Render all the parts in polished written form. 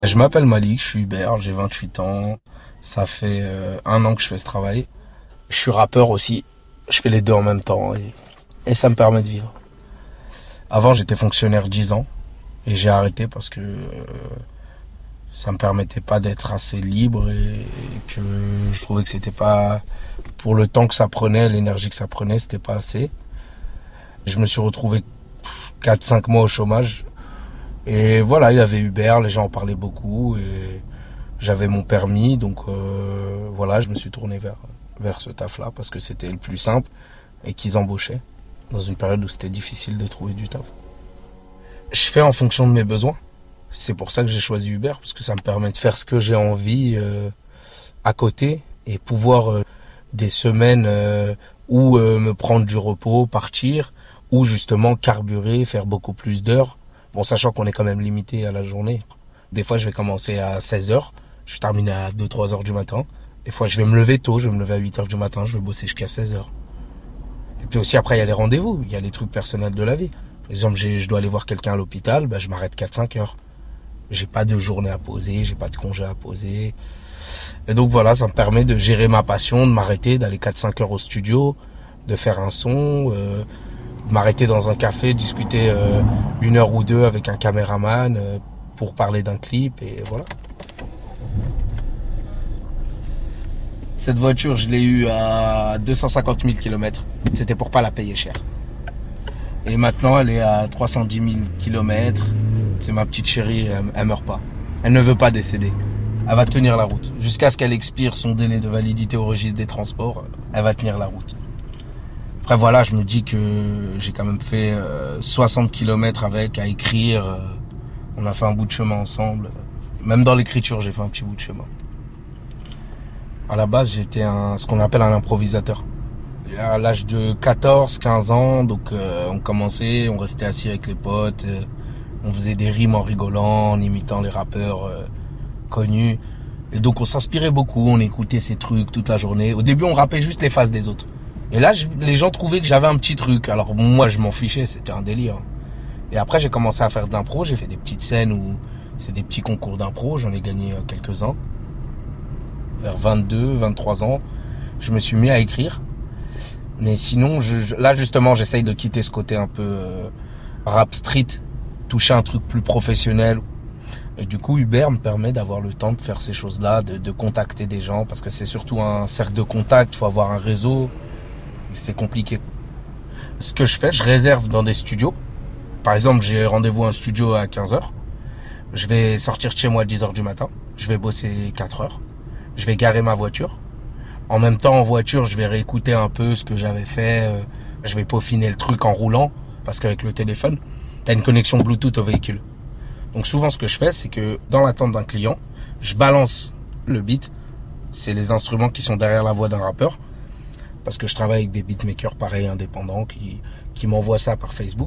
Je m'appelle Malik, je suis Hubert, j'ai 28 ans. Ça fait 1 an que je fais ce travail. Je suis rappeur aussi. Je fais les deux en même temps et ça me permet de vivre. Avant, j'étais fonctionnaire 10 ans et j'ai arrêté parce que ça me permettait pas d'être assez libre et que je trouvais que c'était pas, pour le temps que ça prenait, l'énergie que ça prenait, c'était pas assez. Je me suis retrouvé 4-5 mois au chômage. Et voilà, il y avait Uber, les gens en parlaient beaucoup et j'avais mon permis, donc voilà, je me suis tourné vers ce taf-là parce que c'était le plus simple et qu'ils embauchaient dans une période où c'était difficile de trouver du taf. Je fais en fonction de mes besoins. C'est pour ça que j'ai choisi Uber, parce que ça me permet de faire ce que j'ai envie à côté et pouvoir des semaines où me prendre du repos, partir, ou justement carburer, faire beaucoup plus d'heures. Bon, sachant qu'on est quand même limité à la journée. Des fois, je vais commencer à 16 heures, je vais terminer à 2-3 heures du matin. Des fois, je vais me lever tôt, je vais me lever à 8 heures du matin, je vais bosser jusqu'à 16 heures. Et puis aussi, après, il y a les rendez-vous, il y a les trucs personnels de la vie. Par exemple, je dois aller voir quelqu'un à l'hôpital, je m'arrête 4-5 heures. J'ai pas de journée à poser, j'ai pas de congé à poser. Et donc voilà, ça me permet de gérer ma passion, de m'arrêter, d'aller 4-5 heures au studio, de faire un son, de m'arrêter dans un café, discuter 1 heure ou 2 avec un caméraman pour parler d'un clip et voilà. Cette voiture, je l'ai eue à 250 000 km. C'était pour pas la payer cher. Et maintenant, elle est à 310 000 km. C'est ma petite chérie, elle meurt pas. Elle ne veut pas décéder. Elle va tenir la route. Jusqu'à ce qu'elle expire son délai de validité au registre des transports, elle va tenir la route. Après voilà, je me dis que j'ai quand même fait 60 km avec, à écrire. On a fait un bout de chemin ensemble. Même dans l'écriture, j'ai fait un petit bout de chemin. À la base, j'étais ce qu'on appelle un improvisateur. À l'âge de 14-15 ans, donc on commençait, on restait assis avec les potes, on faisait des rimes en rigolant, en imitant les rappeurs connus. Et donc on s'inspirait beaucoup, on écoutait ces trucs toute la journée. Au début, on rappait juste les phases des autres. Et là, les gens trouvaient que j'avais un petit truc. Alors moi, je m'en fichais, c'était un délire. Et après, j'ai commencé à faire de l'impro, j'ai fait des petites scènes où c'est des petits concours d'impro, j'en ai gagné quelques-uns. Vers 22, 23 ans, je me suis mis à écrire. Mais sinon, là justement, j'essaye de quitter ce côté un peu rap street, toucher un truc plus professionnel. Et du coup, Uber me permet d'avoir le temps de faire ces choses-là, de contacter des gens, parce que c'est surtout un cercle de contact, il faut avoir un réseau, et c'est compliqué. Ce que je fais, je réserve dans des studios. Par exemple, j'ai rendez-vous à un studio à 15 heures. Je vais sortir de chez moi à 10 heures du matin. Je vais bosser 4 heures. Je vais garer ma voiture. En même temps, en voiture, je vais réécouter un peu ce que j'avais fait. Je vais peaufiner le truc en roulant, parce qu'avec le téléphone, t'as une connexion Bluetooth au véhicule. Donc souvent, ce que je fais, c'est que dans l'attente d'un client, je balance le beat. C'est les instruments qui sont derrière la voix d'un rappeur, parce que je travaille avec des beatmakers pareils, indépendants, qui m'envoient ça par Facebook.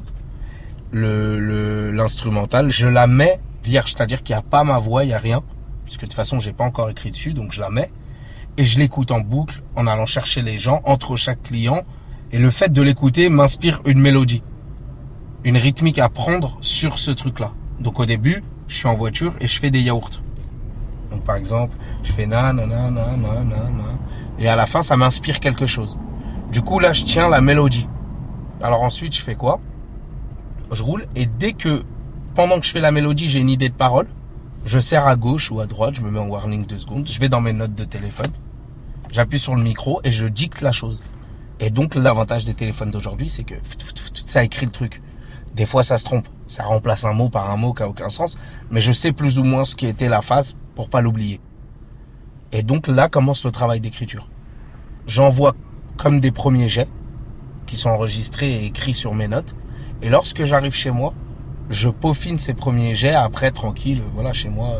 L'instrumental, je la mets vierge, c'est-à-dire qu'il n'y a pas ma voix, il n'y a rien, puisque de toute façon, j'ai pas encore écrit dessus, donc je la mets. Et je l'écoute en boucle, en allant chercher les gens, entre chaque client. Et le fait de l'écouter m'inspire une mélodie, une rythmique à prendre sur ce truc-là. Donc au début, je suis en voiture et je fais des yaourts. Donc par exemple, je fais na na na na na na na. Et à la fin, ça m'inspire quelque chose. Du coup, là, je tiens la mélodie. Alors ensuite, je fais quoi ? Je roule et dès que, pendant que je fais la mélodie, j'ai une idée de parole, je serre à gauche ou à droite, je me mets en warning 2 secondes, je vais dans mes notes de téléphone, j'appuie sur le micro et je dicte la chose. Et donc l'avantage des téléphones d'aujourd'hui, c'est que ça écrit le truc. Des fois ça se trompe, ça remplace un mot par un mot qui n'a aucun sens, mais je sais plus ou moins ce qui était la phase pour pas l'oublier. Et donc là commence le travail d'écriture. J'envoie comme des premiers jets qui sont enregistrés et écrits sur mes notes. Et lorsque j'arrive chez moi, je peaufine ces premiers jets, après tranquille, voilà, chez moi.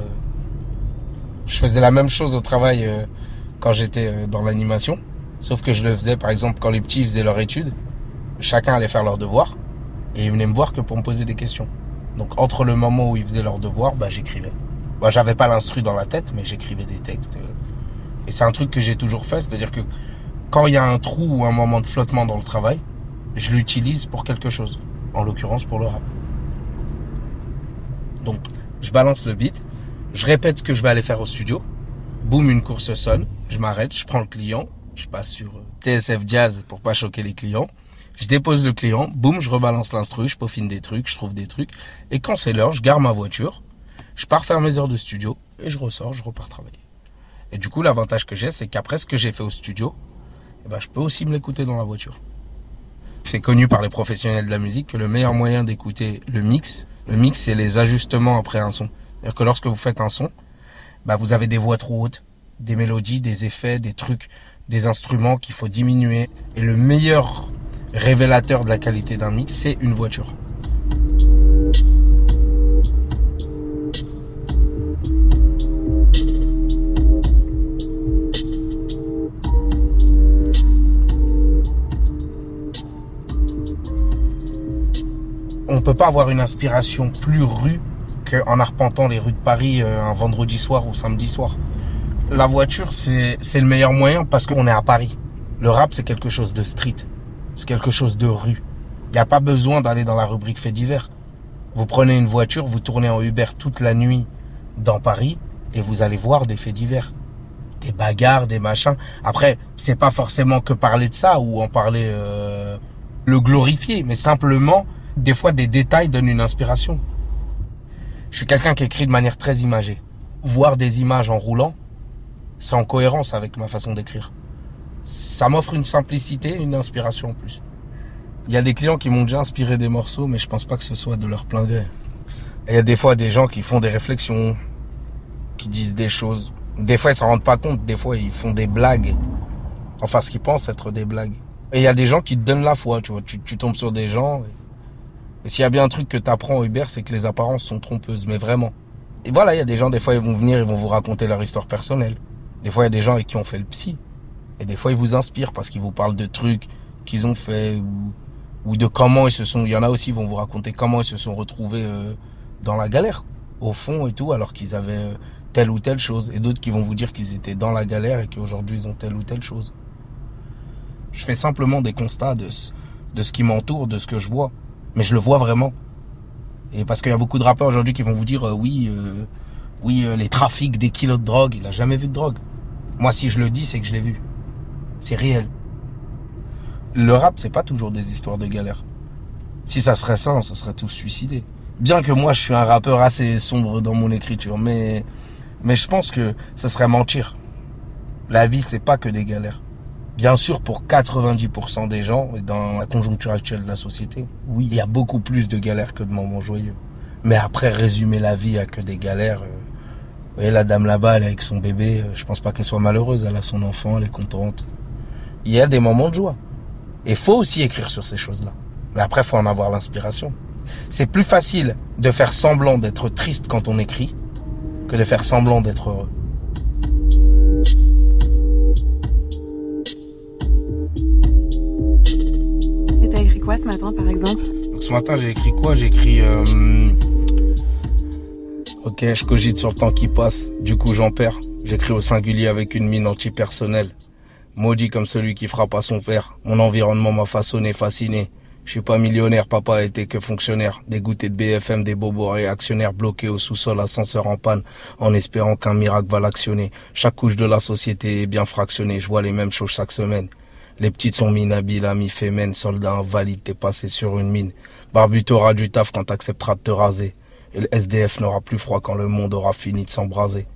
Je faisais la même chose au travail quand j'étais dans l'animation, sauf que je le faisais par exemple quand les petits faisaient leurs études, chacun allait faire leurs devoirs, et ils venaient me voir que pour me poser des questions. Donc entre le moment où ils faisaient leurs devoirs, j'écrivais. J'avais pas l'instru dans la tête, mais j'écrivais des textes. Et c'est un truc que j'ai toujours fait, c'est-à-dire que quand il y a un trou ou un moment de flottement dans le travail, je l'utilise pour quelque chose, en l'occurrence pour le rap. Donc je balance le beat, Je répète ce que je vais aller faire au studio. Boum, une course sonne. Je m'arrête, je prends le client. Je passe sur TSF Jazz pour pas choquer les clients. Je dépose le client. Boum, je rebalance l'instru. Je peaufine des trucs, je trouve des trucs. Et quand c'est l'heure, je gare ma voiture. Je pars faire mes heures de studio. Et je ressors, je repars travailler. Et du coup, l'avantage que j'ai, c'est qu'après ce que j'ai fait au studio, je peux aussi me l'écouter dans la voiture. C'est connu par les professionnels de la musique que le meilleur moyen d'écouter le mix, c'est les ajustements après un son. C'est-à-dire que lorsque vous faites un son, vous avez des voix trop hautes, des mélodies, des effets, des trucs, des instruments qu'il faut diminuer. Et le meilleur révélateur de la qualité d'un mix, c'est une voiture. On ne peut pas avoir une inspiration plus rue qu'en arpentant les rues de Paris un vendredi soir ou samedi soir. La voiture, c'est le meilleur moyen parce qu'on est à Paris. Le rap, c'est quelque chose de street. C'est quelque chose de rue. Il n'y a pas besoin d'aller dans la rubrique faits divers. Vous prenez une voiture, vous tournez en Uber toute la nuit dans Paris et vous allez voir des faits divers. Des bagarres, des machins. Après, c'est pas forcément que parler de ça ou en parler, le glorifier, mais simplement... Des fois, des détails donnent une inspiration. Je suis quelqu'un qui écrit de manière très imagée. Voir des images en roulant, c'est en cohérence avec ma façon d'écrire. Ça m'offre une simplicité, une inspiration en plus. Il y a des clients qui m'ont déjà inspiré des morceaux, mais je pense pas que ce soit de leur plein gré. Et il y a des fois des gens qui font des réflexions, qui disent des choses. Des fois, ils s'en rendent pas compte. Des fois, ils font des blagues. Enfin, ce qu'ils pensent être des blagues. Et il y a des gens qui te donnent la foi, tu vois. Tu tombes sur des gens... Et s'il y a bien un truc que tu apprends au Uber, c'est que les apparences sont trompeuses, mais vraiment. Et voilà, il y a des gens, des fois, ils vont venir, ils vont vous raconter leur histoire personnelle. Des fois, il y a des gens avec qui on fait le psy. Et des fois, ils vous inspirent parce qu'ils vous parlent de trucs qu'ils ont fait ou de comment ils se sont... Il y en a aussi, ils vont vous raconter comment ils se sont retrouvés dans la galère, au fond et tout, alors qu'ils avaient telle ou telle chose. Et d'autres qui vont vous dire qu'ils étaient dans la galère et qu'aujourd'hui, ils ont telle ou telle chose. Je fais simplement des constats de ce qui m'entoure, de ce que je vois. Mais je le vois vraiment. Et parce qu'il y a beaucoup de rappeurs aujourd'hui qui vont vous dire les trafics des kilos de drogue. Il a jamais vu de drogue. Moi, si je le dis, c'est que je l'ai vu. C'est réel. Le rap, c'est pas toujours des histoires de galère. Si ça serait ça, on se serait tous suicidés. Bien que moi, je suis un rappeur assez sombre dans mon écriture, mais je pense que ça serait mentir. La vie, c'est pas que des galères. Bien sûr, pour 90% des gens, et dans la conjoncture actuelle de la société, oui, il y a beaucoup plus de galères que de moments joyeux. Mais après, résumer la vie à que des galères... vous voyez, la dame là-bas, elle est avec son bébé, je pense pas qu'elle soit malheureuse, elle a son enfant, elle est contente. Il y a des moments de joie. Et il faut aussi écrire sur ces choses-là. Mais après, il faut en avoir l'inspiration. C'est plus facile de faire semblant d'être triste quand on écrit que de faire semblant d'être heureux. Quoi ce matin par exemple? Donc, ce matin j'ai écrit quoi? J'ai écrit ok, je cogite sur le temps qui passe, du coup j'en perds. J'écris au singulier avec une mine antipersonnelle. Maudit comme celui qui frappe à son père. Mon environnement m'a façonné, fasciné. Je suis pas millionnaire, papa était que fonctionnaire. Dégoûté de BFM, des bobos réactionnaires bloqués au sous-sol, ascenseur en panne, en espérant qu'un miracle va l'actionner. Chaque couche de la société est bien fractionnée, je vois les mêmes choses chaque semaine. Les petites sont mi-nabiles, amis fémènes, soldats invalides, t'es passé sur une mine. Barbu, t'auras du taf quand t'accepteras de te raser. Et le SDF n'aura plus froid quand le monde aura fini de s'embraser.